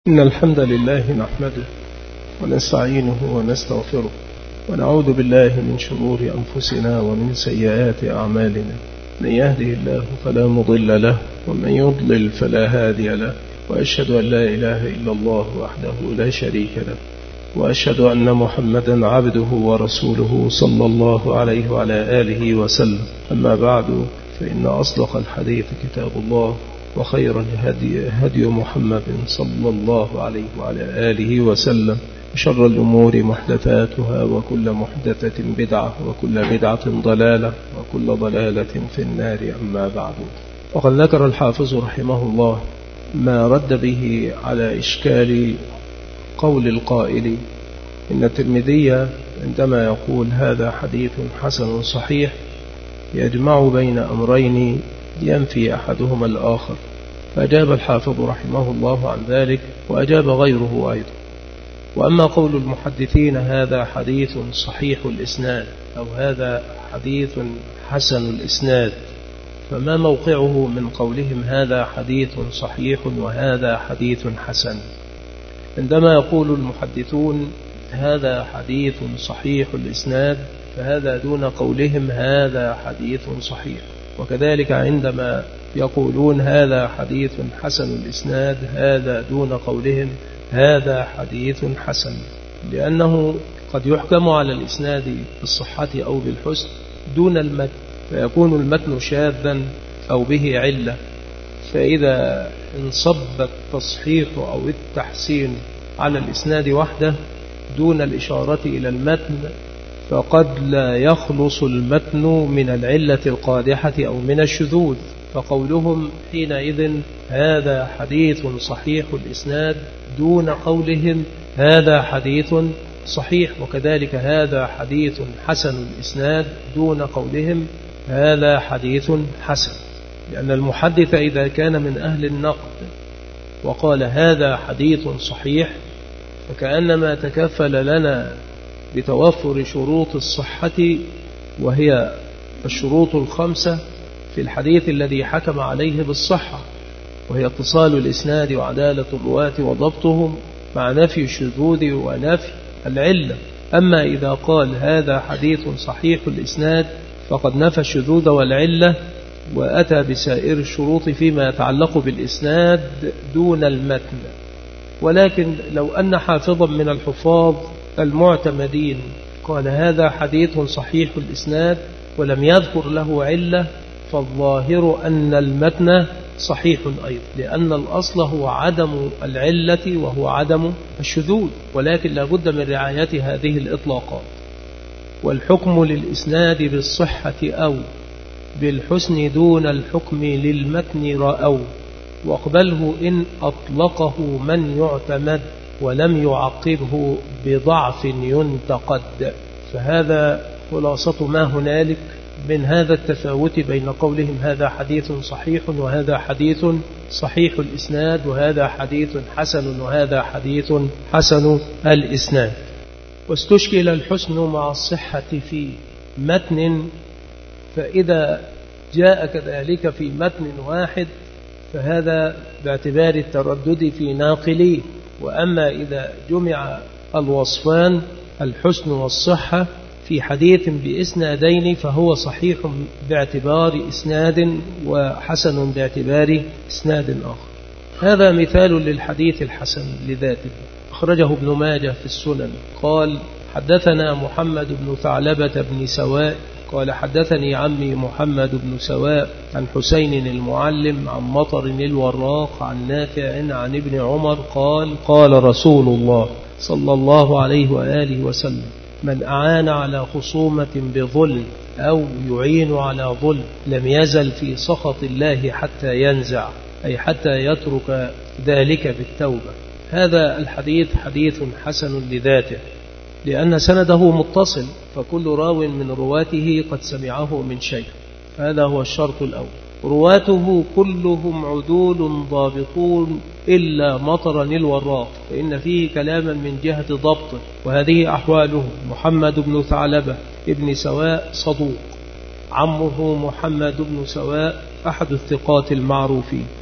إن الحمد لله نحمده ونستعينه ونستغفره ونعوذ بالله من شرور أنفسنا ومن سيئات أعمالنا. من يهده الله فلا مضل له ومن يضلل فلا هادي له، وأشهد أن لا إله إلا الله وحده لا شريك له، وأشهد أن محمدا عبده ورسوله صلى الله عليه وعلى آله وسلم. أما بعد، فإن أصدق الحديث كتاب الله، وخير الهدي هدي محمد صلى الله عليه وعلى آله وسلم، وشر الأمور محدثاتها، وكل محدثة بدعة، وكل بدعة ضلالة، وكل ضلالة في النار. أما بعد، وقد ذكر الحافظ رحمه الله ما رد به على إشكال قول القائل إن الترمذي عندما يقول هذا حديث حسن صحيح يجمع بين أمرين ينفي أحدهما الآخر، فأجاب الحافظ رحمه الله عن ذلك، وأجاب غيره أيضا. وأما قول المحدثين هذا حديث صحيح الإسناد أو هذا حديث حسن الإسناد، فما موقعه من قولهم هذا حديث صحيح وهذا حديث حسن؟ عندما يقول المحدثون هذا حديث صحيح الإسناد فهذا دون قولهم هذا حديث صحيح، وكذلك عندما يقولون هذا حديث حسن الإسناد هذا دون قولهم هذا حديث حسن، لأنه قد يحكم على الإسناد بالصحة أو بالحسن دون المتن، فيكون المتن شاذا أو به علة، فإذا انصب التصحيح أو التحسين على الإسناد وحده دون الإشارة إلى المتن فقد لا يخلص المتن من العلة القادحة أو من الشذوذ، فقولهم حينئذ هذا حديث صحيح الإسناد دون قولهم هذا حديث صحيح، وكذلك هذا حديث حسن الإسناد دون قولهم هذا حديث حسن، لأن المحدث إذا كان من أهل النقد وقال هذا حديث صحيح فكأنما تكفل لنا بتوفر شروط الصحة، وهي الشروط الخمسة في الحديث الذي حكم عليه بالصحة، وهي اتصال الإسناد وعدالة الرواة وضبطهم مع نفي الشذوذ ونفي العلة. أما إذا قال هذا حديث صحيح الإسناد فقد نفى الشذوذ والعلة وأتى بسائر الشروط فيما يتعلق بالإسناد دون المتن. ولكن لو أن حافظا من الحفاظ المعتمدين قال هذا حديث صحيح الإسناد ولم يذكر له علة فالظاهر أن المتن صحيح أيضا، لأن الأصل هو عدم العلة وهو عدم الشذوذ، ولكن لا بد من رعاية هذه الإطلاقات. والحكم للإسناد بالصحة أو بالحسن دون الحكم للمتن رأوا، واقبله إن أطلقه من يعتمد ولم يعقبه بضعف ينتقد. فهذا خلاصة ما هنالك من هذا التفاوت بين قولهم هذا حديث صحيح وهذا حديث صحيح الإسناد، وهذا حديث حسن وهذا حديث حسن الإسناد. واستشكل الحسن مع الصحة في متن، فإذا جاء كذلك في متن واحد فهذا باعتبار التردد في ناقليه، وأما إذا جمع الوصفان الحسن والصحة في حديث بإسنادين فهو صحيح باعتبار إسناد وحسن باعتبار إسناد آخر. هذا مثال للحديث الحسن لذاته، أخرجه ابن ماجه في السنن. قال حدثنا محمد بن ثعلبة بن سواء قال حدثني عمي محمد بن سواء عن حسين المعلم عن مطر الوراق عن نافع عن ابن عمر قال قال رسول الله صلى الله عليه وآله وسلم من أعان على خصومة بظلم أو يعين على ظلم لم يزل في سخط الله حتى ينزع، أي حتى يترك ذلك بالتوبة. هذا الحديث حديث حسن لذاته، لأن سنده متصل، فكل راو من رواته قد سمعه من شيخ، هذا هو الشرط الأول. رواته كلهم عدول ضابطون إلا مطر الوراق، فإن فيه كلاما من جهة ضبطه، وهذه أحواله. محمد بن ثعلبة ابن سواء صدوق، عمه محمد بن سواء أحد الثقات المعروفين،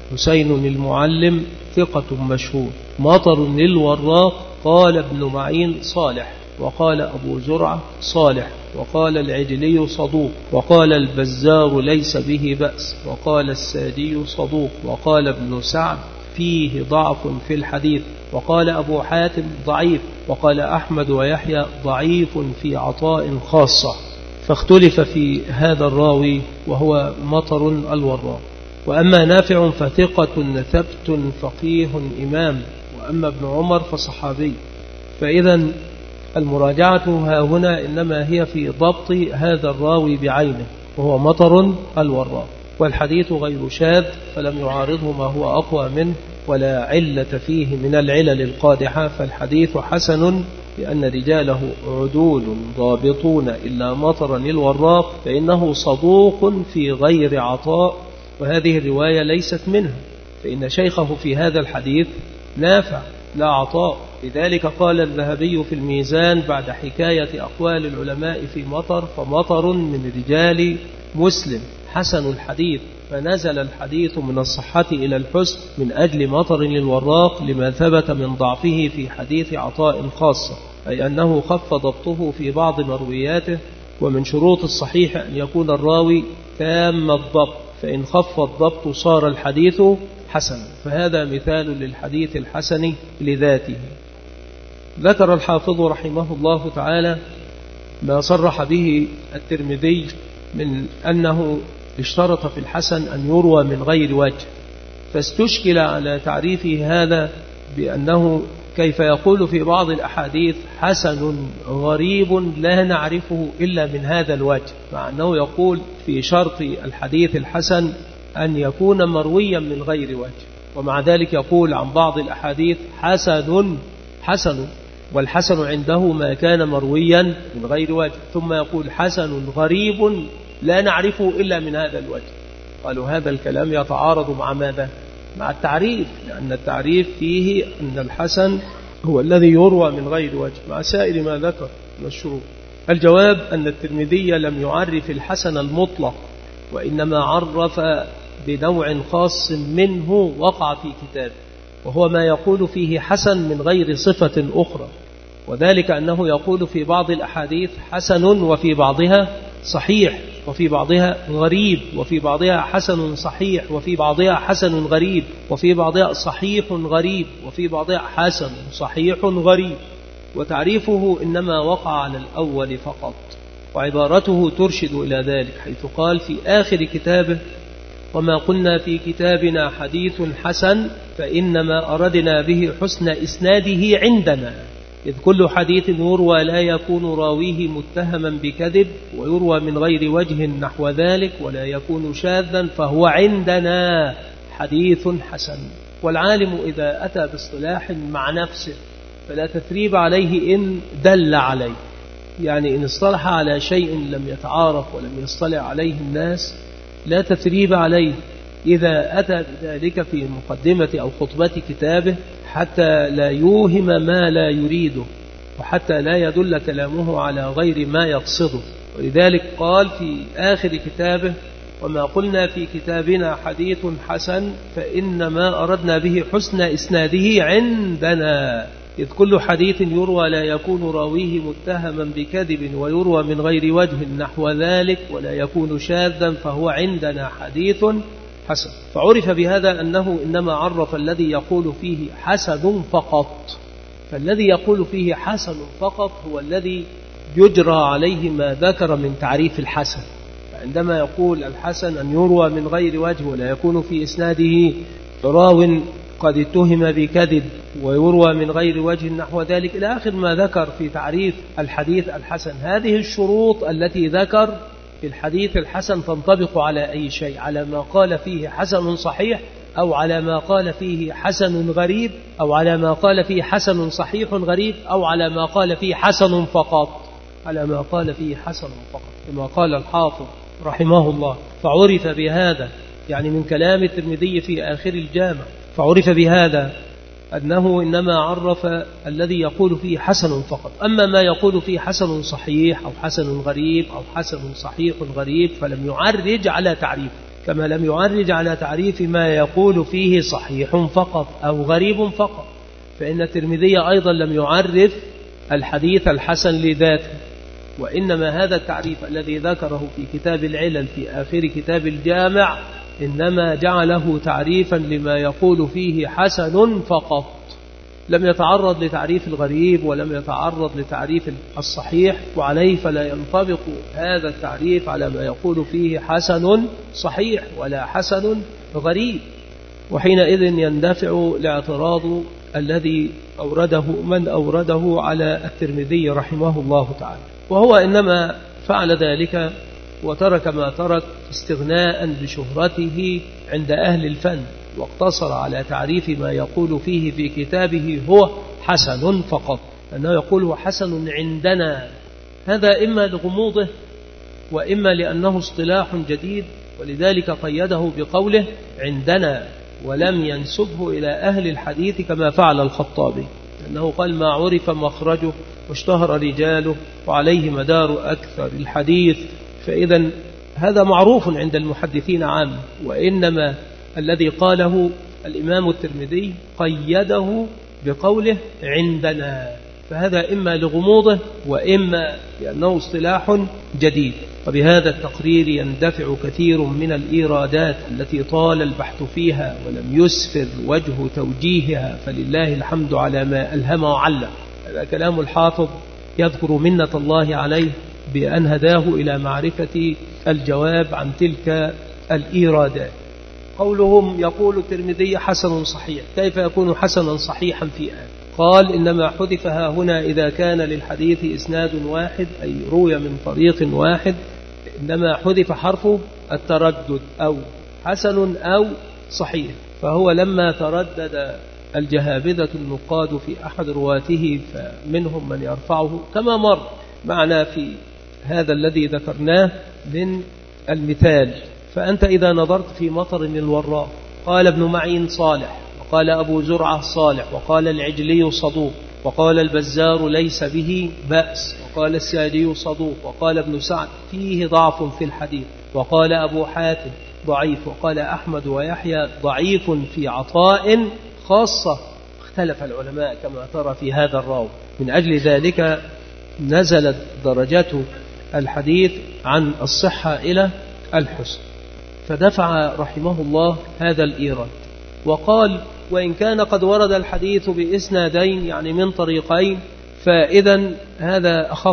حسين المعلم ثقة مشهور. مطر للوراق قال ابن معين صالح، وقال أبو زرعة صالح، وقال العجلي صدوق، وقال البزار ليس به بأس، وقال السادي صدوق، وقال ابن سعد فيه ضعف في الحديث، وقال أبو حاتم ضعيف، وقال أحمد ويحيى ضعيف في عطاء خاصة. فاختلف في هذا الراوي وهو مطر الوراق. وأما نافع فثقة ثبت فقيه إمام، وأما ابن عمر فصحابي. فإذا المراجعة ها هنا إنما هي في ضبط هذا الراوي بعينه وهو مطر الوراق، والحديث غير شاذ فلم يعارضه ما هو أقوى منه ولا علة فيه من العلل القادحة، فالحديث حسن لأن رجاله عدول ضابطون إلا مطرا الوراق فإنه صدوق في غير عطاء، وهذه الرواية ليست منها، فإن شيخه في هذا الحديث نافع لا عطاء. لذلك قال الذهبي في الميزان بعد حكاية أقوال العلماء في مطر: فمطر من رجال مسلم حسن الحديث، فنزل الحديث من الصحة إلى الحسن من أجل مطر للوراق لما ثبت من ضعفه في حديث عطاء خاصة، أي أنه خف ضبطه في بعض مروياته. ومن شروط الصحيح أن يكون الراوي تام الضبط، فإن خف الضبط صار الحديث حسن، فهذا مثال للحديث الحسن لذاته. ذكر الحافظ رحمه الله تعالى ما صرح به الترمذي من أنه اشترط في الحسن أن يروى من غير وجه، فاستشكل على تعريفه هذا بأنه كيف يقول في بعض الأحاديث حسن غريب لا نعرفه إلا من هذا الوجه، مع أنه يقول في شرط الحديث الحسن أن يكون مرويا من غير وجه، ومع ذلك يقول عن بعض الأحاديث حسن، والحسن عنده ما كان مرويا من غير وجه، ثم يقول حسن غريب لا نعرفه إلا من هذا الوجه. قالوا هذا الكلام يتعارض مع ماذا؟ مع التعريف، لأن التعريف فيه أن الحسن هو الذي يروى من غير وجه مع سائر ما ذكر من الشروط. الجواب أن الترمذي لم يعرف الحسن المطلق، وإنما عرف بنوع خاص منه وقع في كتابه، وهو ما يقول فيه حسن من غير صفة أخرى، وذلك أنه يقول في بعض الأحاديث حسن وفي بعضها صحيح، وفي بعضها غريب، وفي بعضها حسن صحيح، وفي بعضها حسن غريب، وفي بعضها صحيح غريب، وفي بعضها حسن صحيح غريب. وتعريفه إنما وقع على الأول فقط، وعبارته ترشد إلى ذلك، حيث قال في آخر كتابه: وما قلنا في كتابنا حديث حسن فإنما أردنا به حسن إسناده عندنا، إذ كل حديث يروى لا يكون راويه متهما بكذب، ويروى من غير وجه نحو ذلك، ولا يكون شاذا، فهو عندنا حديث حسن. والعالم إذا أتى باصطلاح مع نفسه فلا تثريب عليه إن دل عليه، يعني إن اصطلح على شيء لم يتعارف ولم يصطلح عليه الناس لا تثريب عليه إذا أتى بذلك في مقدمة أو خطبة كتابه، حتى لا يوهم ما لا يريده، وحتى لا يدل كلامه على غير ما يقصده. ولذلك قال في آخر كتابه: وما قلنا في كتابنا حديث حسن فإنما أردنا به حسن إسناده عندنا، إذ كل حديث يروى لا يكون راويه متهما بكذب، ويروى من غير وجه نحو ذلك، ولا يكون شاذا، فهو عندنا حديث حسن. فعرف بهذا أنه إنما عرف الذي يقول فيه حسن فقط، فالذي يقول فيه حسن فقط هو الذي يجرى عليه ما ذكر من تعريف الحسن. فعندما يقول الحسن أن يروى من غير وجه ولا يكون في إسناده راو قد اتهم بكذب، ويروى من غير وجه نحو ذلك إلى آخر ما ذكر في تعريف الحديث الحسن، هذه الشروط التي ذكر في الحديث الحسن تنطبق على أي شيء؟ على ما قال فيه حسن صحيح، أو على ما قال فيه حسن غريب، أو على ما قال فيه حسن صحيح غريب، أو على ما قال فيه حسن فقط، على ما قال فيه حسن فقط كما قال الحافظ رحمه الله. فعرف بهذا، يعني من كلام الترمذي في آخر الجامع، فعرف بهذا أنه إنما عرف الذي يقول فيه حسن فقط. أما ما يقول فيه حسن صحيح أو حسن غريب أو حسن صحيح غريب فلم يعرج على تعريفه، كما لم يعرج على تعريف ما يقول فيه صحيح فقط أو غريب فقط، فإن الترمذي أيضا لم يعرف الحديث الحسن لذاته، وإنما هذا التعريف الذي ذكره في كتاب العلل في آخر كتاب الجامع إنما جعله تعريفا لما يقول فيه حسن فقط، لم يتعرض لتعريف الغريب ولم يتعرض لتعريف الصحيح، وعليه فلا ينطبق هذا التعريف على ما يقول فيه حسن صحيح ولا حسن غريب. وحينئذ يندفع الاعتراض الذي أورده من أورده على الترمذي رحمه الله تعالى، وهو إنما فعل ذلك وترك ما ترك استغناء بشهرته عند أهل الفن، واقتصر على تعريف ما يقول فيه في كتابه هو حسن فقط، أنه يقول هو حسن عندنا. هذا إما لغموضه وإما لأنه اصطلاح جديد، ولذلك قيده بقوله عندنا ولم ينسبه إلى أهل الحديث كما فعل الخطابي، أنه قال ما عرف مخرجه واشتهر رجاله وعليه مدار أكثر الحديث، فإذا هذا معروف عند المحدثين عام، وإنما الذي قاله الإمام الترمذي قيده بقوله عندنا، فهذا إما لغموضه وإما لأنه اصطلاح جديد. وبهذا التقرير يندفع كثير من الإيرادات التي طال البحث فيها ولم يسفر وجه توجيهها، فلله الحمد على ما ألهم وعلم. هذا كلام الحافظ يذكر منة الله عليه بأن هداه إلى معرفة الجواب عن تلك الإيرادات. قولهم يقول الترمذي حسن صحيح، كيف يكون حسنا صحيحا في آن؟ قال إنما حذفها هنا إذا كان للحديث إسناد واحد أي روي من طريق واحد، إنما حذف حرف التردد أو حسن أو صحيح، فهو لما تردد الجهابذة النقاد في أحد رواته فمنهم من يرفعه كما مر معنا في هذا الذي ذكرناه من المثال. فأنت إذا نظرت في مطر الوراء قال ابن معين صالح، وقال أبو زرعة صالح، وقال العجلي صدوق، وقال البزار ليس به بأس، وقال السادي صدوق، وقال ابن سعد فيه ضعف في الحديث، وقال أبو حاتم ضعيف، وقال أحمد ويحيى ضعيف في عطاء خاصة. اختلف العلماء كما ترى في هذا الراوي، من أجل ذلك نزلت درجة الحديث عن الصحة إلى الحسن، فدفع رحمه الله هذا الإيراد، وقال وإن كان قد ورد الحديث بإسنادين يعني من طريقين فإذا هذا أخف،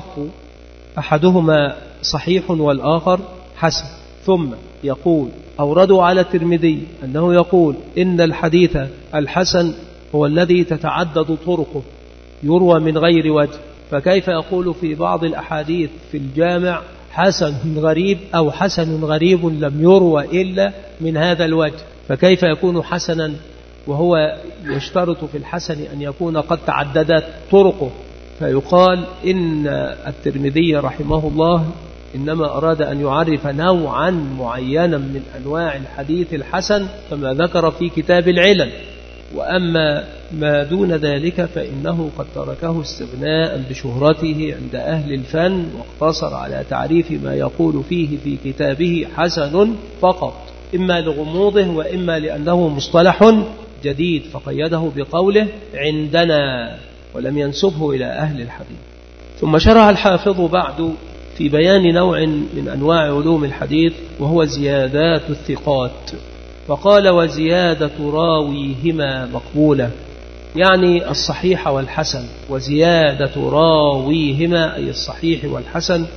أحدهما صحيح والآخر حسن. ثم يقول أوردوا على الترمذي أنه يقول إن الحديث الحسن هو الذي تتعدد طرقه يروى من غير وجه، فكيف يقول في بعض الأحاديث في الجامع حسن غريب أو حسن غريب لم يروى إلا من هذا الوجه، فكيف يكون حسنا وهو يشترط في الحسن أن يكون قد تعددت طرقه؟ فيقال إن الترمذي رحمه الله إنما أراد أن يعرف نوعا معينا من أنواع الحديث الحسن كما ذكر في كتاب العلل، وأما ما دون ذلك فإنه قد تركه استغناء بشهرته عند أهل الفن، واقتصر على تعريف ما يقول فيه في كتابه حسن فقط، إما لغموضه وإما لأنه مصطلح جديد، فقيده بقوله عندنا ولم ينسبه إلى أهل الحديث. ثم شرع الحافظ بعد في بيان نوع من أنواع علوم الحديث وهو زيادات الثقات، فقال وزيادة راويهما مقبولة، يعني الصحيح والحسن، وزيادة راويهما أي الصحيح والحسن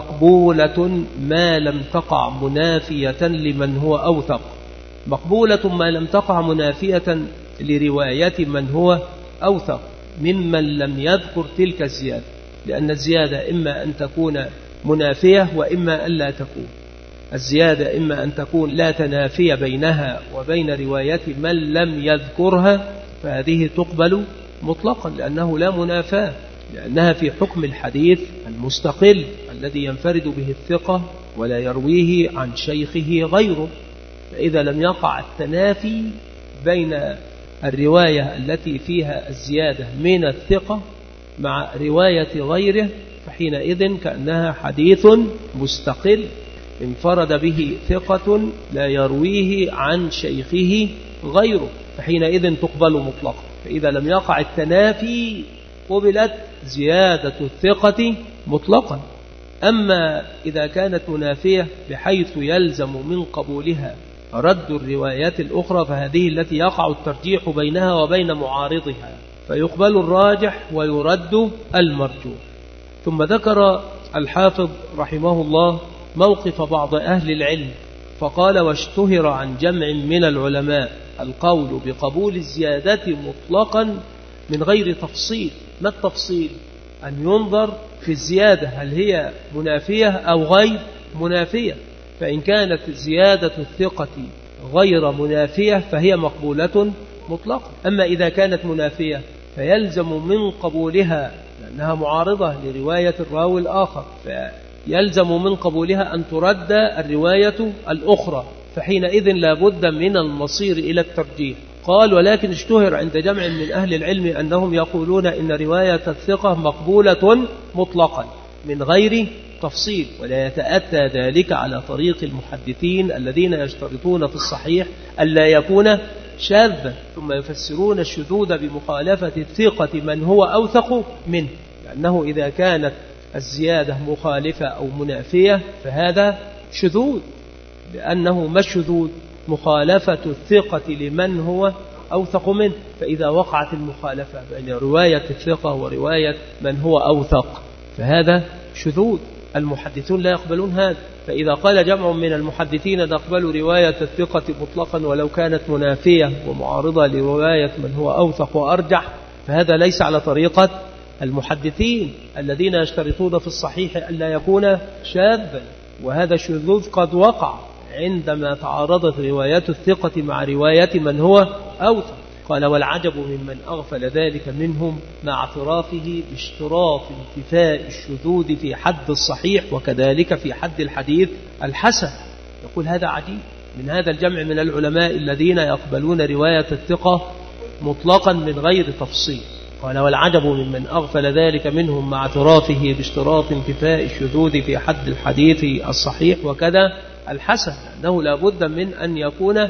مقبولة ما لم تقع منافية لمن هو أوثق، مقبولة ما لم تقع منافية لرواية من هو أوثق ممن لم يذكر تلك الزيادة، لأن الزيادة إما أن تكون منافية وإما أن لا تكون. الزيادة إما أن تكون لا تنافي بينها وبين رواية من لم يذكرها، فهذه تقبل مطلقا لأنه لا منافاة، لأنها في حكم الحديث المستقل الذي ينفرد به الثقة ولا يرويه عن شيخه غيره. فإذا لم يقع التنافي بين الرواية التي فيها الزيادة من الثقة مع رواية غيره، فحينئذ كأنها حديث مستقل انفرد به ثقة لا يرويه عن شيخه غيره، فحينئذ تقبل مطلقا. فإذا لم يقع التنافي قبلت زيادة الثقة مطلقا. أما إذا كانت منافية بحيث يلزم من قبولها رد الروايات الأخرى فهذه التي يقع الترجيح بينها وبين معارضها، فيقبل الراجح ويرد المرجوح. ثم ذكر الحافظ رحمه الله موقف بعض أهل العلم فقال: واشتهر عن جمع من العلماء القول بقبول الزيادة مطلقا من غير تفصيل. ما التفصيل؟ أن ينظر في الزيادة هل هي منافية أو غير منافية، فإن كانت زيادة الثقة غير منافية فهي مقبولة مطلقا. أما إذا كانت منافية فيلزم من قبولها لأنها معارضة لرواية الراوي الآخر، فيلزم من قبولها أن ترد الرواية الأخرى، فحينئذ لا بد من المصير إلى الترجيح. قال: ولكن اشتهر عند جمع من أهل العلم أنهم يقولون إن رواية الثقة مقبولة مطلقا من غير تفصيل، ولا يتأتى ذلك على طريق المحدثين الذين يشترطون في الصحيح ألا يكون شاذا، ثم يفسرون الشذوذ بمخالفة الثقة من هو أوثق منه، لأنه إذا كانت الزيادة مخالفة أو منافية فهذا شذوذ، لأنه ما الشذوذ؟ مخالفة الثقة لمن هو أوثق منه. فإذا وقعت المخالفة بين رواية الثقة ورواية من هو أوثق فهذا شذوذ، المحدثون لا يقبلون هذا. فإذا قال جمع من المحدثين نقبل رواية الثقة مطلقا ولو كانت منافية ومعارضة لرواية من هو أوثق وأرجح، فهذا ليس على طريقة المحدثين الذين يشترطون في الصحيح ألا يكون شاذا، وهذا شذوذ قد وقع عندما تعارضت روايات الثقة مع رواية من هو أوثق. قال: والعجب ممن أغفل ذلك منهم مع اعترافه باشتراط انتفاء الشذوذ في حد الصحيح وكذلك في حد الحديث الحسن. يقول هذا عجيب من هذا الجمع من العلماء الذين يقبلون رواية الثقة مطلقا من غير تفصيل. قال: والعجب ممن أغفل ذلك منهم مع اعترافه باشتراط انتفاء الشذوذ في حد الحديث الصحيح وكذا الحسن، لأنه لا بد من أن يكون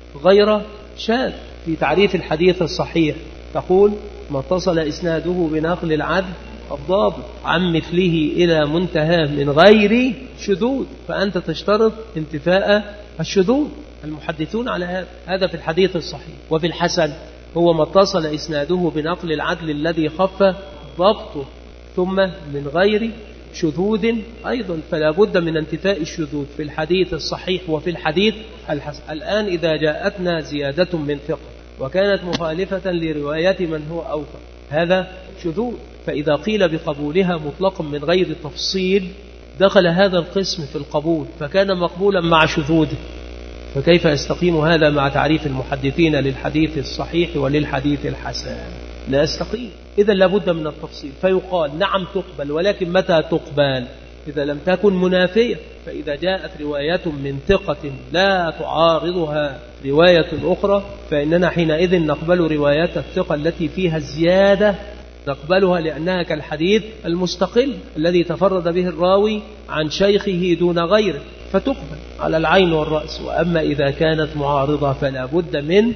غير شاذ. في تعريف الحديث الصحيح تقول: ما اتصل إسناده بنقل العدل الضابط عن مثله إلى منتهى من غير شذوذ، فأنت تشترط انتفاء الشذوذ. المحدثون على هذا في الحديث الصحيح. وفي الحسن هو ما اتصل إسناده بنقل العدل الذي خف ضبطه ثم من غير شذوذ أيضا، فلا بد من انتفاء الشذوذ في الحديث الصحيح وفي الحديث الحسن. الآن إذا جاءتنا زيادة من ثقة وكانت مخالفة لرواية من هو أوثق هذا شذوذ، فإذا قيل بقبولها مطلقا من غير تفصيل دخل هذا القسم في القبول فكان مقبولا مع شذوذه، فكيف يستقيم هذا مع تعريف المحدثين للحديث الصحيح وللحديث الحسن؟ لا يستقيم. إذا لابد من التفصيل، فيقال نعم تقبل، ولكن متى تقبل؟ إذا لم تكن منافية. فإذا جاءت رواية من ثقة لا تعارضها رواية أخرى فإننا حينئذ نقبل روايات الثقة التي فيها الزيادة، نقبلها لأنها كالحديث المستقل الذي تفرد به الراوي عن شيخه دون غيره، فتقبل على العين والرأس. وأما إذا كانت معارضة فلا بد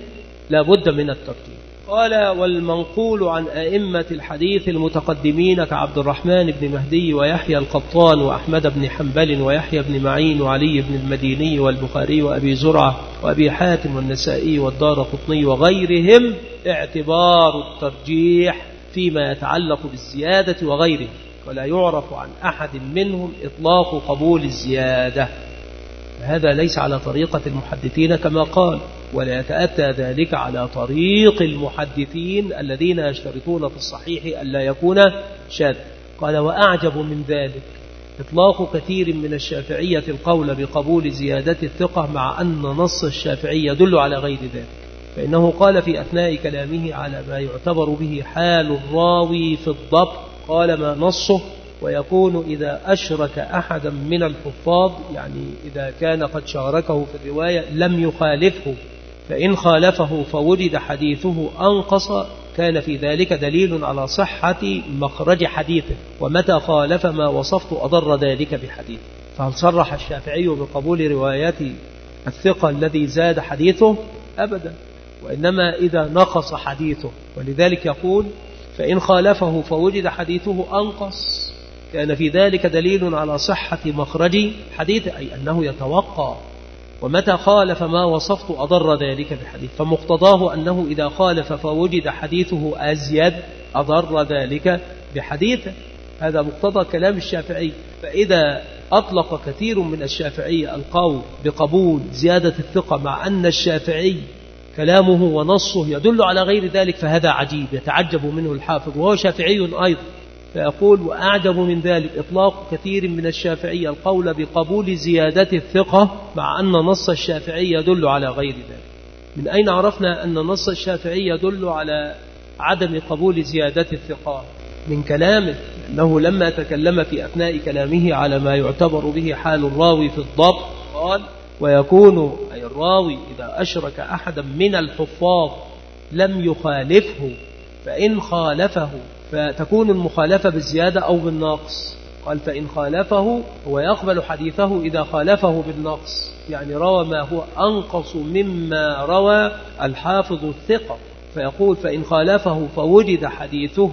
من الترتيب. قال: والمنقول عن أئمة الحديث المتقدمين كعبد الرحمن بن مهدي ويحيى القطان وأحمد بن حنبل ويحيى بن معين وعلي بن المديني والبخاري وأبي زرعة وأبي حاتم والنسائي والدارقطني وغيرهم اعتبار الترجيح فيما يتعلق بالزيادة وغيره، ولا يعرف عن أحد منهم إطلاق قبول الزيادة. هذا ليس على طريقة المحدثين كما قال، ولا يتأتى ذلك على طريق المحدثين الذين يشترطون في الصحيح ألا يكون شاذ. قال: وأعجب من ذلك إطلاق كثير من الشافعية القول بقبول زيادة الثقة مع أن نص الشافعي يدل على غير ذلك، فإنه قال في أثناء كلامه على ما يعتبر به حال الراوي في الضبط، قال: ما نصه ويكون إذا أشرك أحدا من الحفاظ، يعني إذا كان قد شاركه في الرواية لم يخالفه، فإن خالفه فوجد حديثه أنقص كان في ذلك دليل على صحة مخرج حديثه، ومتى خالف ما وصفت أضر ذلك بحديثه. فهل صرح الشافعي بقبول روايات الثقة الذي زاد حديثه؟ أبدا، وإنما إذا نقص حديثه. ولذلك يقول فإن خالفه فوجد حديثه أنقص كان في ذلك دليل على صحة مخرج حديثه، أي أنه يتوقع، ومتى خالف ما وصفت أضر ذلك بحديث، فمقتضاه أنه إذا خالف فوجد حديثه أزيد أضر ذلك بحديثه. هذا مقتضى كلام الشافعي. فإذا أطلق كثير من الشافعية القول بقبول زيادة الثقة مع أن الشافعي كلامه ونصه يدل على غير ذلك فهذا عجيب، يتعجب منه الحافظ وهو شافعي أيضا. فيقول وأعجب من ذلك إطلاق كثير من الشافعية القول بقبول زيادة الثقة مع أن نص الشافعي يدل على غير ذلك. من أين عرفنا أن نص الشافعي يدل على عدم قبول زيادة الثقة؟ من كلامه، أنه لما تكلم في أثناء كلامه على ما يعتبر به حال الراوي في الضبط قال ويكون أي الراوي إذا أشرك أحدا من الحفاظ لم يخالفه، فإن خالفه فتكون المخالفة بالزيادة أو بالنقص. قال فإن خالفه هو يقبل حديثه إذا خالفه بالنقص، يعني روى ما هو أنقص مما روى الحافظ الثقة، فيقول فإن خالفه فوجد حديثه،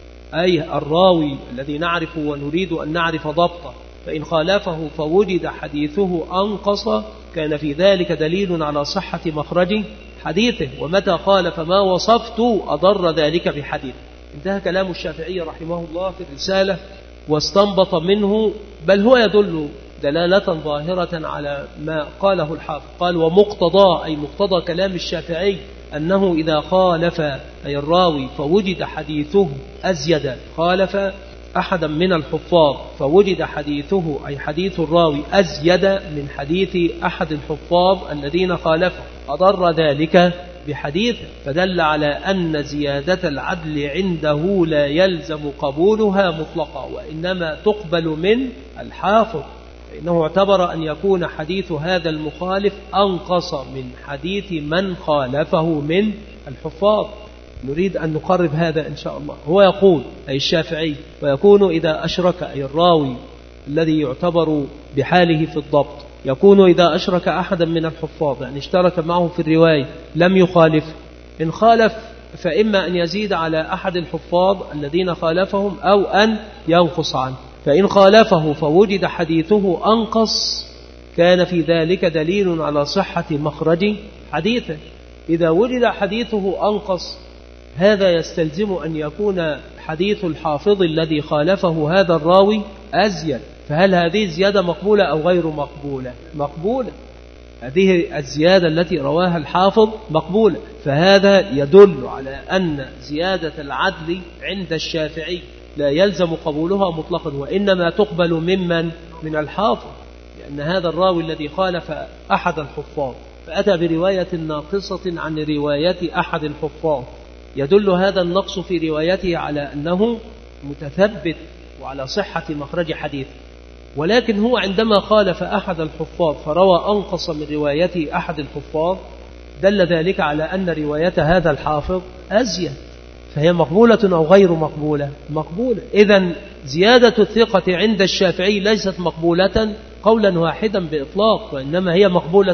أي الراوي الذي نعرفه ونريد أن نعرف ضبطه، فإن خالفه فوجد حديثه أنقص كان في ذلك دليل على صحة مخرج حديثه، ومتى خالف ما وصفت أضر ذلك بحديث. انتهى كلام الشافعي رحمه الله في الرسالة، واستنبط منه بل هو يدل دلالة ظاهرة على ما قاله الحافظ. قال ومقتضى أي مقتضى كلام الشافعي أنه إذا خالف أي الراوي فوجد حديثه أزيد، خالف أحدا من الحفاظ فوجد حديثه أي حديث الراوي أزيد من حديث أحد الحفاظ الذين خالفه أضر ذلك بحديثه، فدل على أن زيادة العدل عنده لا يلزم قبولها مطلقا، وإنما تقبل من الحافظ، فإنه اعتبر أن يكون حديث هذا المخالف أنقص من حديث من خالفه من الحفاظ. نريد أن نقرب هذا إن شاء الله. هو يقول أي الشافعي ويكون إذا أشرك أي الراوي الذي يعتبر بحاله في الضبط، يكون إذا أشرك أحدا من الحفاظ يعني اشترك معه في الرواية لم يخالف، إن خالف فإما أن يزيد على أحد الحفاظ الذين خالفهم أو أن ينقص عنه، فإن خالفه فوجد حديثه أنقص كان في ذلك دليل على صحة مخرج حديثه. إذا وجد حديثه أنقص هذا يستلزم أن يكون حديث الحافظ الذي خالفه هذا الراوي أزيد، فهل هذه الزيادة مقبولة أو غير مقبولة؟ مقبولة، هذه الزيادة التي رواها الحافظ مقبولة، فهذا يدل على أن زيادة العدل عند الشافعي لا يلزم قبولها مطلقا، وإنما تقبل من الحافظ، لأن هذا الراوي الذي خالف أحد الحفاظ فأتى برواية ناقصة عن رواية أحد الحفاظ، يدل هذا النقص في روايته على أنه متثبت وعلى صحة مخرج حديث. ولكن هو عندما خالف أحد الحفاظ فروى أنقص من رواية أحد الحفاظ دل ذلك على أن رواية هذا الحافظ أزيد، فهي مقبولة أو غير مقبولة؟ مقبولة. إذن زيادة الثقة عند الشافعي ليست مقبولة قولا واحدا بإطلاق، وإنما هي مقبولة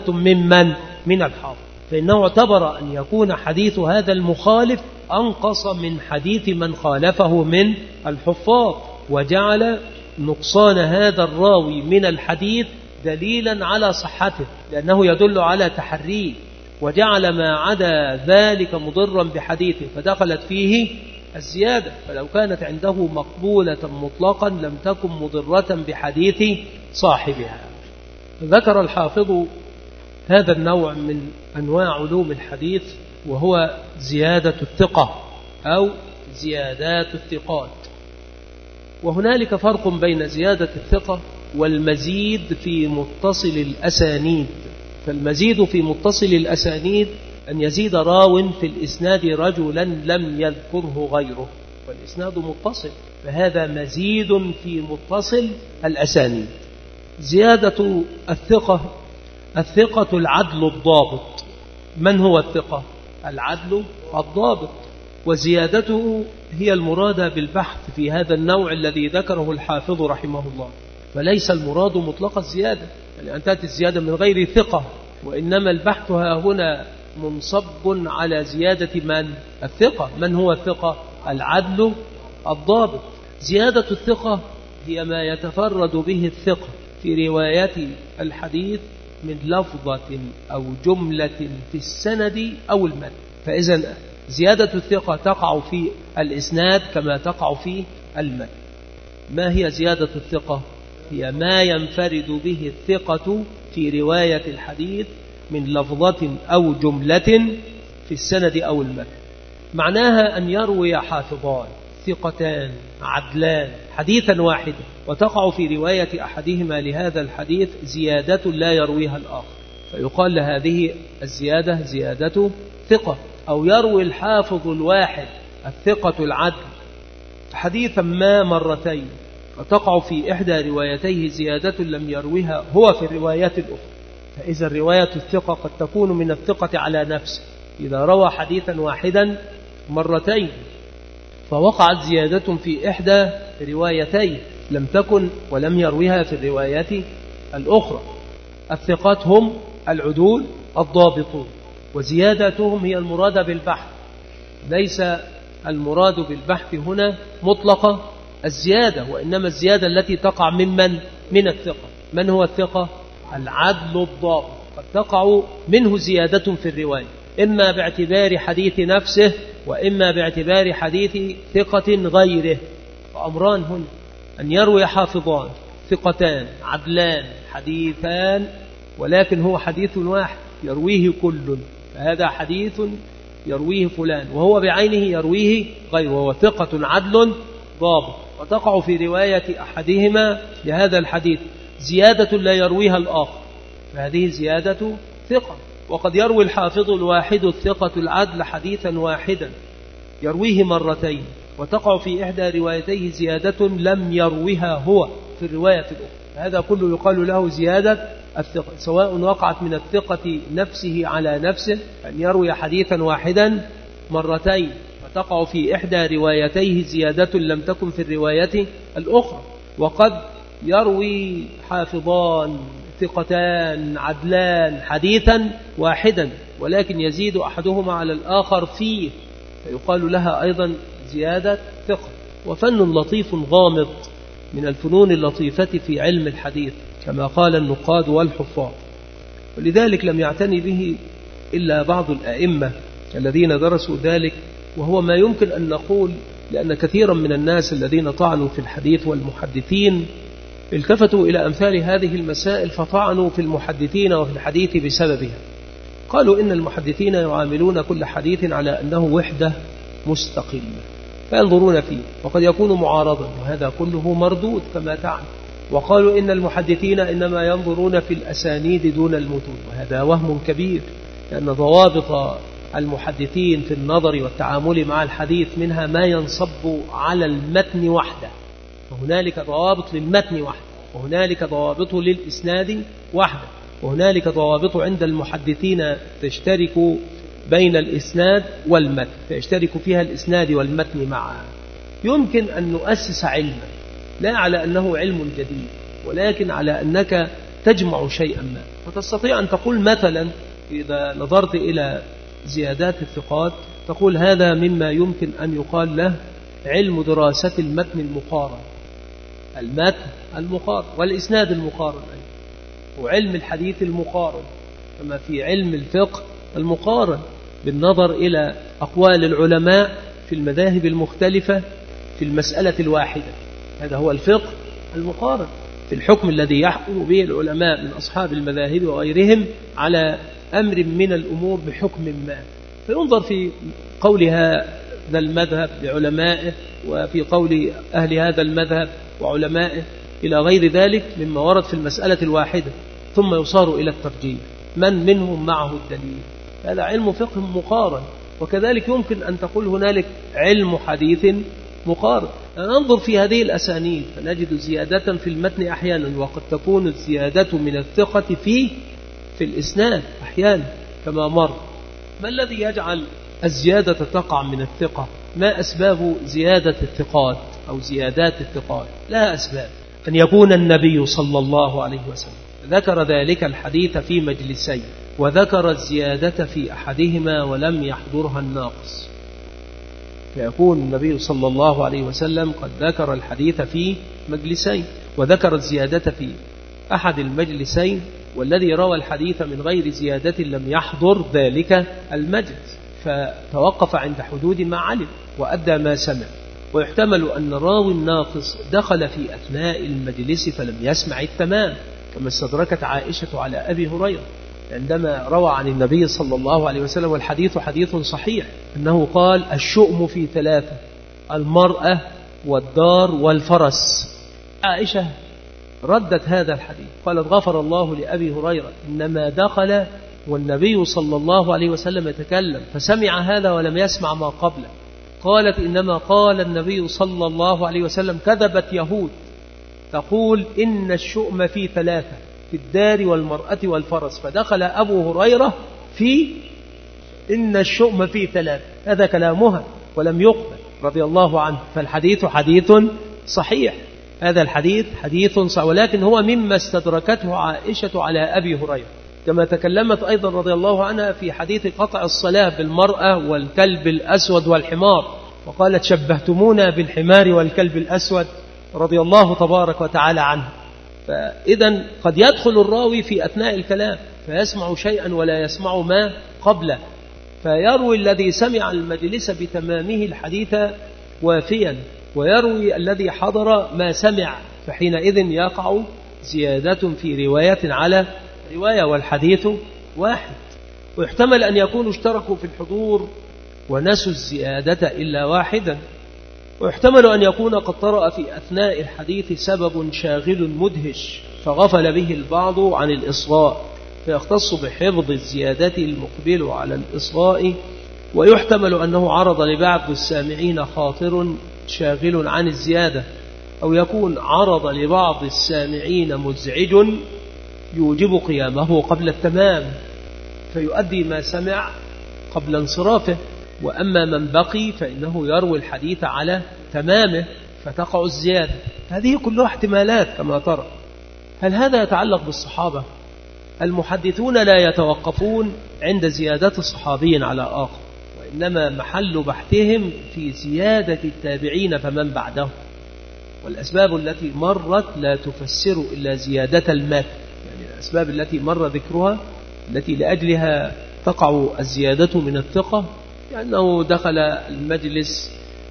من الحافظ، فإنه اعتبر أن يكون حديث هذا المخالف أنقص من حديث من خالفه من الحفاظ، وجعل نقصان هذا الراوي من الحديث دليلا على صحته لأنه يدل على تحريه، وجعل ما عدا ذلك مضرا بحديثه فدخلت فيه الزيادة، فلو كانت عنده مقبولة مطلقا لم تكن مضرة بحديث صاحبها. ذكر الحافظ هذا النوع من أنواع علوم الحديث وهو زيادة الثقة أو زيادات الثقات. وهنالك فرق بين زيادة الثقة والمزيد في متصل الأسانيد. فالمزيد في متصل الأسانيد أن يزيد راو في الإسناد رجلا لم يذكره غيره والإسناد متصل، فهذا مزيد في متصل الأسانيد. زيادة الثقة العدل الضابط. من هو الثقة؟ العدل الضابط، وزيادته هي المرادة بالبحث في هذا النوع الذي ذكره الحافظ رحمه الله. فليس المراد مطلق الزيادة، يعني أن تأتي الزيادة من غير ثقة، وإنما البحث هنا منصب على زيادة من؟ الثقة. من هو الثقة؟ العدل الضابط. زيادة الثقة هي ما يتفرد به الثقة في رواية الحديث من لفظة أو جملة في السند أو المتن. فإذا زيادة الثقة تقع في الإسناد كما تقع في المتن. ما هي زيادة الثقة؟ هي ما ينفرد به الثقة في رواية الحديث من لفظة أو جملة في السند أو المتن. معناها أن يروي حافظان ثقتان عدلان حديثا واحدا، وتقع في رواية أحدهما لهذا الحديث زيادة لا يرويها الآخر، فيقال لهذه الزيادة زيادة ثقة. أو يروي الحافظ الواحد الثقة العدل حديثا ما مرتين، وتقع في إحدى روايتيه زيادة لم يرويها هو في الروايات الأخرى. فإذا الرواية الثقة قد تكون من الثقة على نفسه، إذا روى حديثا واحدا مرتين فوقعت زيادة في إحدى روايتيه لم تكن ولم يرويها في الروايات الأخرى. الثقات هم العدول الضابطون، وزيادتهم هي المراد بالبحث. ليس المراد بالبحث هنا مطلقة الزيادة، وإنما الزيادة التي تقع من الثقة. من هو الثقة؟ العدل الضابط. قد تقع منه زيادة في الرواية، إما باعتبار حديث نفسه وإما باعتبار حديث ثقة غيره. فأمران هنا: أن يروي حافظان ثقتان عدلان حديثان، ولكن هو حديث واحد يرويه كل، فهذا حديث يرويه فلان وهو بعينه يرويه غيره، وهو ثقة عدل ضابط. وتقع في رواية أحدهما لهذا الحديث زيادة لا يرويها الآخر، فهذه زيادة ثقة. وقد يروي الحافظ الواحد الثقة العدل حديثا واحدا يرويه مرتين، وتقع في إحدى روايتيه زيادة لم يرويها هو في الرواية الأخرى. هذا كله يقال له زيادة الثقة، سواء وقعت من الثقة نفسه على نفسه أن يروي حديثا واحدا مرتين، فتقع في إحدى روايتيه زيادة لم تكن في الرواية الأخرى. وقد يروي حافظان ثقتان عدلان حديثا واحدا، ولكن يزيد أحدهما على الآخر فيه، فيقال لها أيضا زيادة ثقة. وفن لطيف غامض من الفنون اللطيفة في علم الحديث كما قال النقاد والحفاظ، ولذلك لم يعتني به إلا بعض الأئمة الذين درسوا ذلك. وهو ما يمكن أن نقول، لأن كثيرا من الناس الذين طعنوا في الحديث والمحدثين التفتوا إلى أمثال هذه المسائل فطعنوا في المحدثين وفي الحديث بسببها. قالوا إن المحدثين يعاملون كل حديث على أنه وحدة مستقلة فينظرون فيه، وقد يكون معارضا، وهذا كله مردود كما تعلم. وقالوا إن المحدثين إنما ينظرون في الأسانيد دون المتون، وهذا وهم كبير، لأن ضوابط المحدثين في النظر والتعامل مع الحديث منها ما ينصب على المتن وحده، وهنالك ضوابط للمتن وحده، وهنالك ضوابط للإسناد وحده، وهنالك ضوابط عند المحدثين تشترك بين الإسناد والمتن، فيشترك فيها الإسناد والمتن معا. يمكن أن نؤسس علما لا على أنه علم جديد، ولكن على أنك تجمع شيئا ما، وتستطيع أن تقول مثلا إذا نظرت إلى زيادات الثقات تقول هذا مما يمكن أن يقال له علم دراسة المتن المقارن، المتن المقارن والإسناد المقارن، وعلم الحديث المقارن، كما في علم الفقه المقارن بالنظر إلى أقوال العلماء في المذاهب المختلفة في المسألة الواحدة. هذا هو الفقه المقارن في الحكم الذي يحكم به العلماء من أصحاب المذاهب وغيرهم على أمر من الأمور بحكم ما، فينظر في قول هذا المذهب لعلمائه وفي قول أهل هذا المذهب وعلمائه إلى غير ذلك مما ورد في المسألة الواحدة، ثم يصار إلى الترجيح من منهم معه الدليل. هذا علم فقه مقارن. وكذلك يمكن أن تقول هنالك علم حديث مقارن. ننظر في هذه الأسانيد فنجد زيادة في المتن أحيانا، وقد تكون الزيادة من الثقة في الإسناد أحيانا كما مر. ما الذي يجعل الزيادة تقع من الثقة؟ ما أسباب زيادة الثقات أو زيادات الثقات؟ لها أسباب. أن يكون النبي صلى الله عليه وسلم ذكر ذلك الحديث في مجلسين، وذكر الزيادة في أحدهما ولم يحضرها الناقص، فيكون النبي صلى الله عليه وسلم قد ذكر الحديث في مجلسين وذكر الزيادة في أحد المجلسين، والذي روى الحديث من غير زيادة لم يحضر ذلك المجلس، فتوقف عند حدود ما علم وأدى ما سمع. ويحتمل أن راوي الناقص دخل في أثناء المجلس فلم يسمع التمام، كما استدركت عائشة على أبي هريرة عندما روى عن النبي صلى الله عليه وسلم، والحديث حديث صحيح، أنه قال: الشؤم في ثلاثة: المرأة والدار والفرس. عائشة ردت هذا الحديث قالت: غفر الله لأبي هريرة، إنما دخل والنبي صلى الله عليه وسلم يتكلم فسمع هذا ولم يسمع ما قبله. قالت: إنما قال النبي صلى الله عليه وسلم: كذبت يهود تقول إن الشؤم في ثلاثة: في الدار والمرأة والفرس، فدخل أبو هريرة في إن الشؤم في ثلاثة، هذا كلامها ولم يقبل رضي الله عنه. فالحديث حديث صحيح، هذا الحديث حديث صحيح، ولكن هو مما استدركته عائشة على أبي هريرة، كما تكلمت أيضا رضي الله عنها في حديث قطع الصلاة بالمرأة والكلب الأسود والحمار، وقالت: شبهتمونا بالحمار والكلب الأسود، رضي الله تبارك وتعالى عنه. فإذا قد يدخل الراوي في أثناء الكلام فيسمع شيئا ولا يسمع ما قبله، فيروي الذي سمع المجلس بتمامه الحديث وافيا، ويروي الذي حضر ما سمع، فحينئذ يقع زيادة في رواية على رواية والحديث واحد. ويحتمل أن يكونوا اشتركوا في الحضور ونسوا الزيادة إلا واحدا. ويحتمل أن يكون قد طرأ في أثناء الحديث سبب شاغل مدهش فغفل به البعض عن الإصغاء، فيختص بحفظ الزيادة المقبل على الإصغاء. ويحتمل أنه عرض لبعض السامعين خاطر شاغل عن الزيادة، أو يكون عرض لبعض السامعين مزعج يوجب قيامه قبل التمام فيؤدي ما سمع قبل انصرافه، وأما من بقي فإنه يروي الحديث على تمامه فتقع الزيادة. هذه كلها احتمالات كما ترى. هل هذا يتعلق بالصحابة؟ المحدثون لا يتوقفون عند زيادة صحابي على آخر، وإنما محل بحثهم في زيادة التابعين فمن بعدهم، والأسباب التي مرت لا تفسر إلا زيادة المتن، يعني الأسباب التي مر ذكرها التي لأجلها تقع الزيادة من الثقة، لأنه دخل المجلس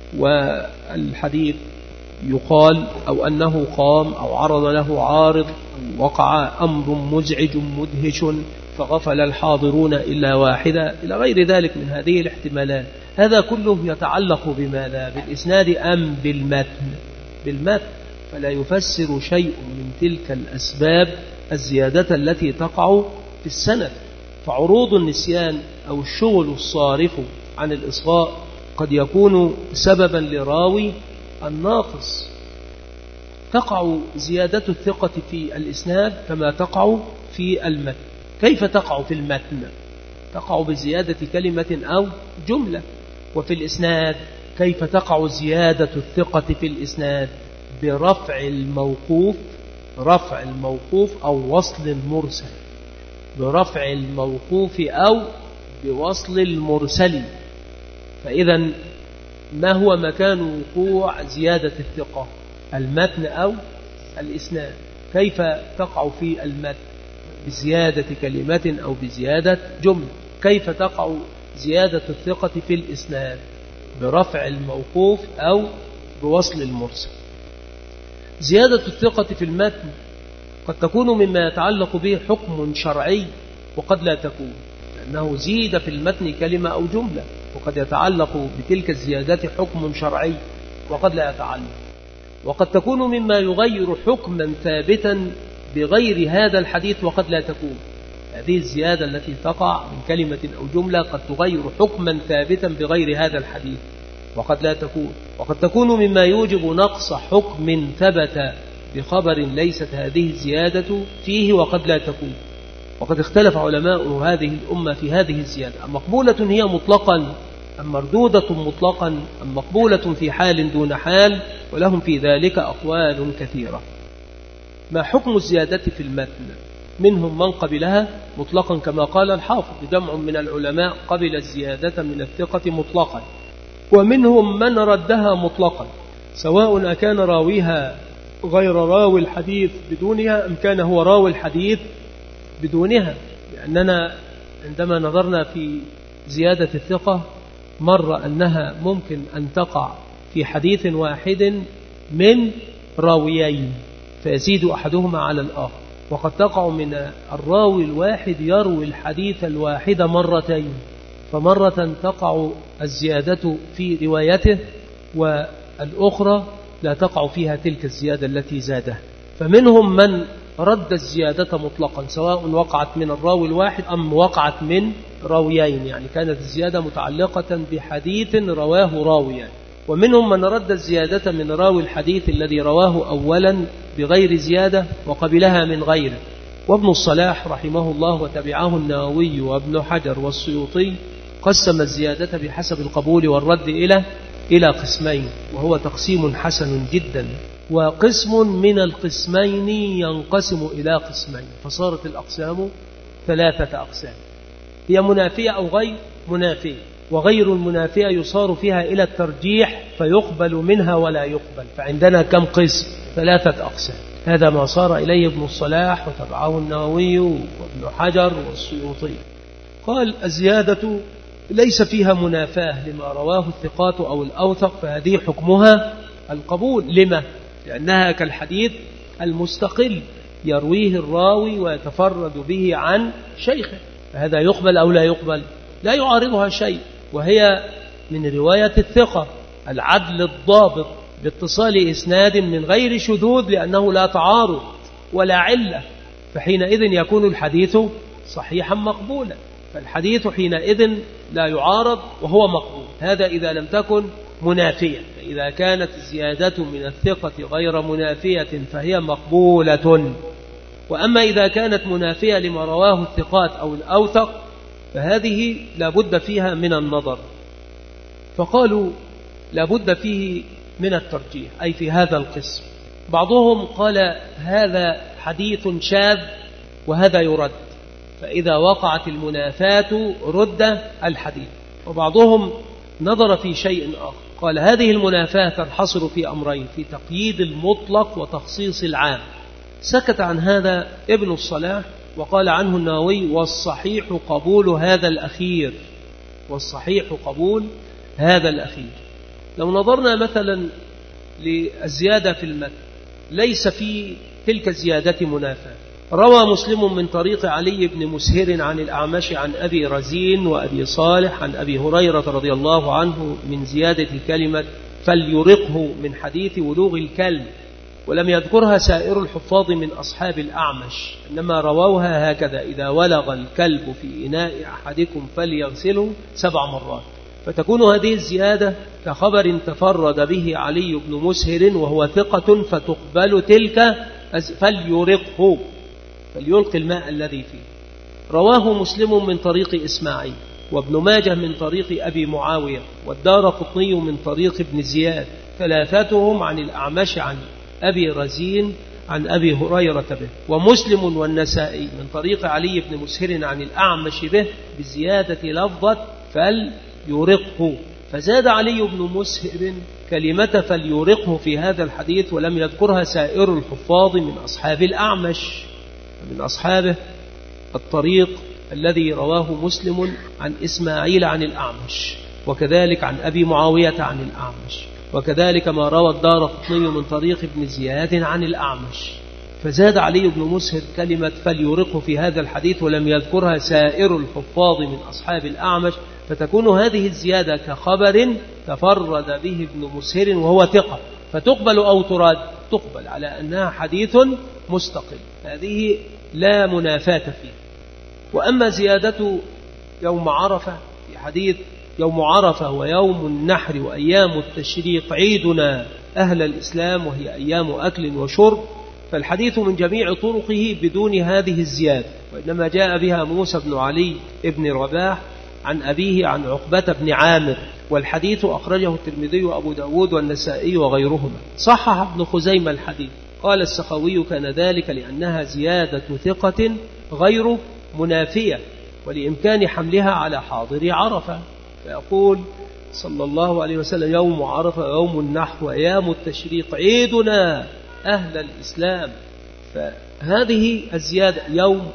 والحديث يقال أو أنه قام أو عرض له عارض أو وقع أمر مزعج مدهش فغفل الحاضرون إلا واحدة إلى غير ذلك من هذه الاحتمالات. هذا كله يتعلق بماذا؟ بالإسناد أم بالمتن، فلا يفسر شيء من تلك الأسباب الزيادة التي تقع في السند. فعروض النسيان أو الشغل الصارف عن الإصغاء قد يكون سببا لراوي الناقص. تقع زيادة الثقة في الإسناد كما تقع في المتن. كيف تقع في المتن؟ تقع بزيادة كلمة أو جملة. وفي الإسناد كيف تقع زيادة الثقة في الإسناد؟ برفع الموقوف، رفع الموقوف أو وصل المرسل، برفع الموقوف أو بوصل المرسل. فإذا ما هو مكان وقوع زيادة الثقة؟ المتن أو الإسناد. كيف تقع في المتن؟ بزيادة كلمة أو بزيادة جملة. كيف تقع زيادة الثقة في الإسناد؟ برفع الموقوف أو بوصل المرسل. زيادة الثقة في المتن قد تكون مما يتعلق به حكم شرعي وقد لا تكون، لأنه زيد في المتن كلمة أو جملة، وقد يتعلق بتلك الزيادات حكم شرعي وقد لا يتعلق. وقد تكون مما يغير حكما ثابتا بغير هذا الحديث وقد لا تكون. هذه الزيادة التي تقع من كلمة أو جملة قد تغير حكما ثابتا بغير هذا الحديث وقد لا تكون. وقد تكون مما يوجب نقص حكم ثبت بخبر ليست هذه الزيادة فيه وقد لا تكون. وقد اختلف علماء هذه الأمة في هذه الزيادة، أم مقبولة هي مطلقا أم مردودة مطلقا أم مقبولة في حال دون حال، ولهم في ذلك أقوال كثيرة. ما حكم الزيادة في المتن؟ منهم من قبلها مطلقا كما قال الحافظ، جمع من العلماء قبل الزيادة من الثقة مطلقا، ومنهم من ردها مطلقا، سواء أكان راويها غير راوي الحديث بدونها أم كان هو راوي الحديث بدونها. لأننا عندما نظرنا في زيادة الثقة مر أنها ممكن أن تقع في حديث واحد من راويين فيزيد أحدهما على الآخر، وقد تقع من الراوي الواحد يروي الحديث الواحد مرتين، فمرة تقع الزيادة في روايته والأخرى لا تقع فيها تلك الزيادة التي زادها. فمنهم من رد الزيادة مطلقا سواء وقعت من الراوي الواحد أم وقعت من راويين، يعني كانت الزيادة متعلقة بحديث رواه راويان. ومنهم من رد الزيادة من راوي الحديث الذي رواه أولا بغير زيادة وقبلها من غيره. وابن الصلاح رحمه الله وتبعه النووي وابن حجر والسيوطي قسم الزيادة بحسب القبول والرد إلى قسمين، وهو تقسيم حسن جدا. وقسم من القسمين ينقسم إلى قسمين، فصارت الأقسام 3 أقسام، هي منافية أو غير منافية، وغير المنافية يصار فيها إلى الترجيح فيقبل منها ولا يقبل. فعندنا كم قسم؟ 3 أقسام. هذا ما صار إليه ابن الصلاح وتبعه النووي وابن حجر والسيوطي. قال الزيادة ليس فيها منافاة لما رواه الثقات أو الأوثق، فهذه حكمها القبول. لما؟ لأنها كالحديث المستقل يرويه الراوي ويتفرد به عن شيخه، فهذا يقبل أو لا يقبل؟ لا يعارضها شيء، وهي من رواية الثقة العدل الضابط باتصال إسناد من غير شذوذ، لأنه لا تعارض ولا علة، فحينئذ يكون الحديث صحيحا مقبولا. فالحديث حينئذ لا يعارض وهو مقبول، هذا إذا لم تكن منافية. فإذا كانت الزيادة من الثقة غير منافية فهي مقبولة. وأما إذا كانت منافية لما رواه الثقات أو الأوثق فهذه لابد فيها من النظر. فقالوا لابد فيه من الترجيح، أي في هذا القسم. بعضهم قال هذا حديث شاذ وهذا يرد، فإذا وقعت المنافاة رد الحديث. وبعضهم نظر في شيء آخر، قال هذه المنافاة تنحصر في أمرين، في تقييد المطلق وتخصيص العام. سكت عن هذا ابن الصلاح وقال عنه النووي والصحيح قبول هذا الأخير، والصحيح قبول هذا الأخير. لو نظرنا مثلا للزيادة في المتن ليس في تلك الزيادة منافاة. روى مسلم من طريق علي بن مسهر عن الأعمش عن أبي رزين وأبي صالح عن أبي هريرة رضي الله عنه من زيادة كلمة فليرقه من حديث ولوغ الكلب، ولم يذكرها سائر الحفاظ من أصحاب الأعمش، إنما رووها هكذا: إذا ولغ الكلب في إناء أحدكم فليغسله 7 مرات. فتكون هذه الزيادة كخبر تفرد به علي بن مسهر وهو ثقة، فتقبل تلك فليرقه، فليلقي الماء الذي فيه. رواه مسلم من طريق إسماعيل، وابن ماجه من طريق أبي معاوية، والدارقطني من طريق ابن زياد، 3 عن الأعمش عن أبي رزين عن أبي هريرة به. ومسلم والنسائي من طريق علي بن مسهر عن الأعمش به بزيادة لفظة فليرقه، فزاد علي بن مسهر كلمة فليرقه في هذا الحديث، ولم يذكرها سائر الحفاظ من أصحاب الأعمش، من أصحابه الطريق الذي رواه مسلم عن إسماعيل عن الأعمش، وكذلك عن أبي معاوية عن الأعمش، وكذلك ما روى الدارقطني من طريق ابن زياد عن الأعمش. فزاد علي بن مسهر كلمة فليرقه في هذا الحديث ولم يذكرها سائر الحفاظ من أصحاب الأعمش، فتكون هذه الزيادة كخبر تفرد به ابن مسهر وهو ثقة، فتقبل أو تراد؟ تقبل على أنها حديث مستقل، هذه لا منافاة فيه. وأما زيادة يوم عرفة في حديث يوم عرفة ويوم النحر وأيام التشريق عيدنا أهل الإسلام وهي أيام أكل وشرب، فالحديث من جميع طرقه بدون هذه الزيادة، وإنما جاء بها موسى بن علي بن رباح عن أبيه عن عقبة بن عامر، والحديث أخرجه الترمذي وأبو داود والنسائي وغيرهما. صحح ابن خزيمة الحديث قال السخاوي كان ذلك لأنها زيادة ثقة غير منافية ولإمكان حملها على حاضر عرفة. فيقول صلى الله عليه وسلم يوم عرفة يوم النحر وأيام التشريق عيدنا أهل الإسلام. فهذه الزيادة يوم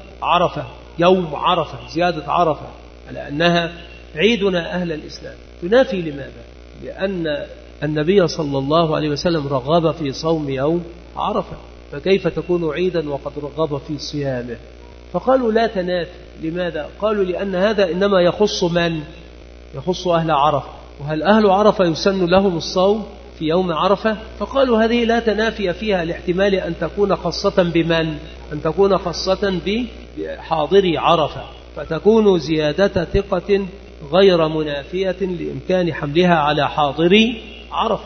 عرفة زيادة عرفة على أنها عيدنا أهل الإسلام تنافي لماذا؟ لأن النبي صلى الله عليه وسلم رغب في صوم يوم عرفة، فكيف تكون عيدا وقد رغب في صيامه؟ فقالوا لا تنافي. لماذا؟ قالوا لأن هذا إنما يخص من؟ يخص أهل عرفة، وهل أهل عرفة يسن لهم الصوم في يوم عرفة؟ فقالوا هذه لا تنافي فيها لاحتمال أن تكون خاصة بمن؟ أن تكون خاصة بحاضري عرفة، فتكون زيادة ثقة غير منافية لإمكان حملها على حاضري عرفة.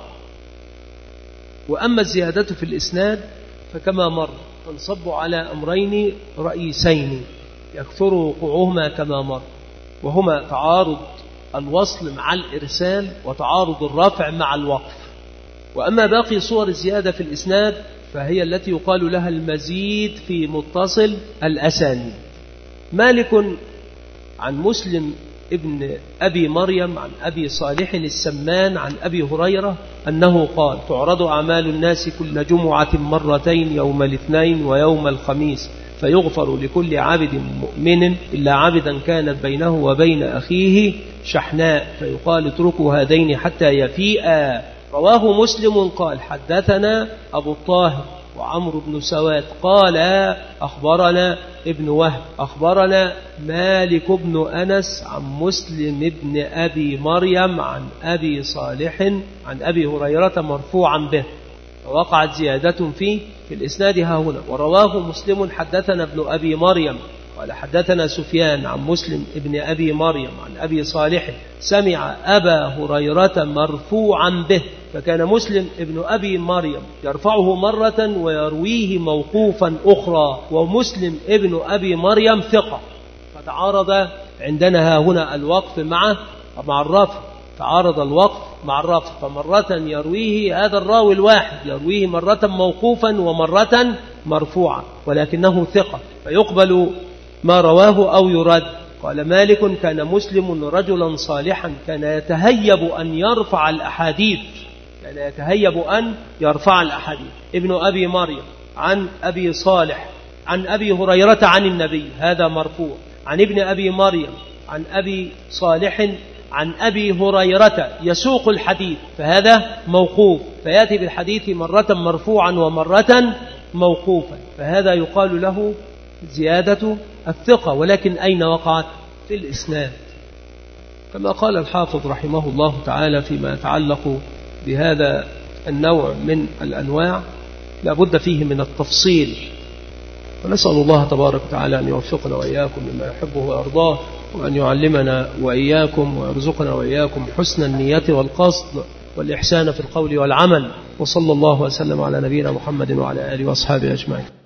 وأما الزيادة في الإسناد فكما مر تنصب على أمرين رئيسين يكثر وقوعهما كما مر، وهما تعارض الوصل مع الإرسال وتعارض الرفع مع الوقف. وأما باقي صور الزيادة في الإسناد فهي التي يقال لها المزيد في متصل الأسانيد. مالك عن مسلم ابن أبي مريم عن أبي صالح السمان عن أبي هريرة أنه قال تعرض أعمال الناس كل جمعة مرتين يوم الاثنين ويوم الخميس فيغفر لكل عبد مؤمن إلا عبدا كانت بينه وبين أخيه شحناء فيقال اتركوا هذين حتى يفيئا. رواه مسلم قال حدثنا أبو الطاهر وعمرو بن سواد قال أخبرنا ابن وهب أخبرنا مالك بن أنس عن مسلم بن أبي مريم عن أبي صالح عن أبي هريرة مرفوعا به، ووقعت زيادة في الإسناد ها هنا. ورواه مسلم حدثنا ابن أبي مريم قال حدثنا سفيان عن مسلم ابن أبي مريم عن أبي صالح سمع أبا هريرة مرفوعا به، فكان مسلم ابن أبي مريم يرفعه مرة ويرويه موقوفا أخرى، ومسلم ابن أبي مريم ثقة، فتعارض عندنا ها هنا الوقف مع الرفع، تعارض الوقف مع الرفع، فمرة يرويه هذا الراوي الواحد يرويه مرة موقوفا ومرة مرفوعا ولكنه ثقة فيقبل ما رواه أو يرد. قال مالك كان مسلم رجلا صالحا كان يتهيب أن يرفع الأحاديث، ابن أبي مريم عن أبي صالح عن أبي هريرة عن النبي هذا مرفوع، عن ابن أبي مريم عن أبي صالح عن أبي هريرة يسوق الحديث فهذا موقوف، فيأتي بالحديث مرة مرفوعا ومرة موقوفا، فهذا يقال له زيادة الثقة. ولكن أين وقعت؟ في الإسناد، كما قال الحافظ رحمه الله تعالى فيما يتعلق بهذا النوع من الأنواع لا بد فيه من التفصيل، ونسأل الله تبارك وتعالى أن يوفقنا وإياكم لما يحبه ويرضاه، وأن يعلمنا وإياكم ويرزقنا وإياكم حسن النية والقصد والإحسان في القول والعمل. وصلى الله وسلم على نبينا محمد وعلى آله وأصحابه أجمعين.